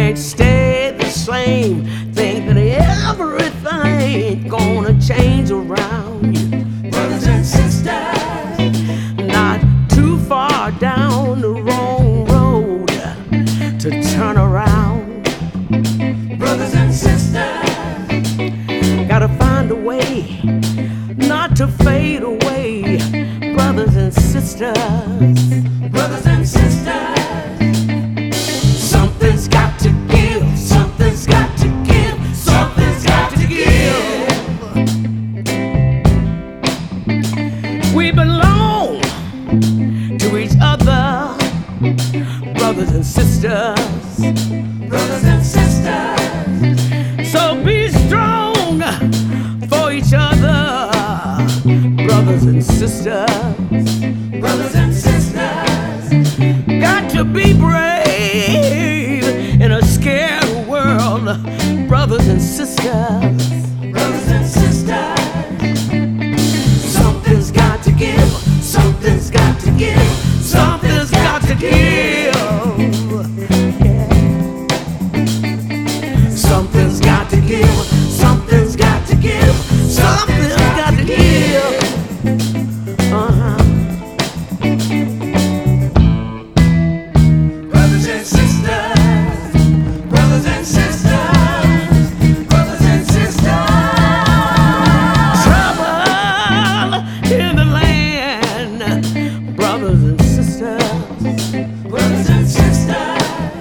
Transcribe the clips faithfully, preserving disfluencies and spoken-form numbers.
can't stay the same. Think that everything gonna change around you. Brothers and sisters, not too far down the wrong road to turn around. brothers and sisters, Gotta find a way not to fade away. Brothers and sisters, brothers and sisters. something's got to give, something's got to give, something's got to give. We belong to each other, brothers and sisters, Brothers and sisters, so be strong for each other, brothers and sisters. brothers and sisters, Got to be brave in a scared world, brothers and sisters. brothers and sisters. Something's got to give, something's got to give, something's got to give. Yeah. Something's got to give, something's got to give, something's got to give. Uh-huh. Brothers and sisters, brothers and sisters, brothers and sisters. Trouble in the land, brothers and sisters. Brothers and sisters,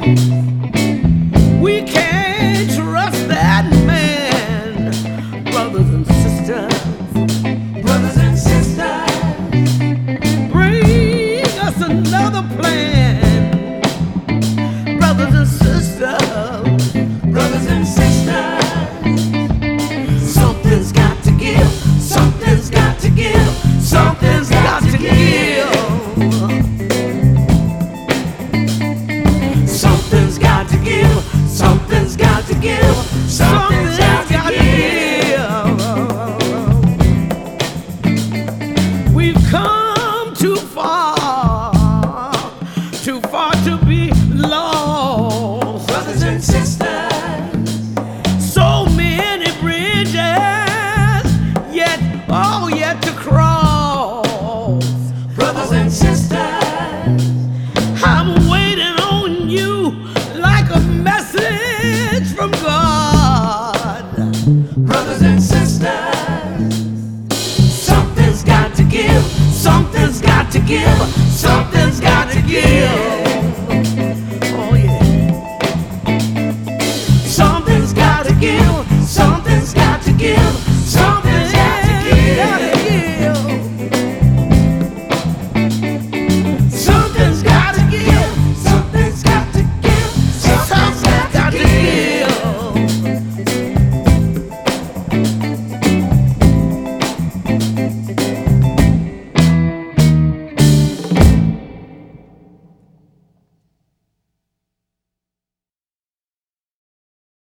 We can't trust that man, brothers and sisters. brothers and sisters, Bring us another plan, brothers and sisters. brothers and sisters. Something's got to give, something's got to give, something's got to give. Something's got to give, something's got to give, something's got to give. We've come too far, too far to be lost. Brothers and sisters, So many bridges, yet all yet to cross. brothers and sisters, I'm waiting on you like a message from God. brothers and sisters. Something's got to give, something's got to give,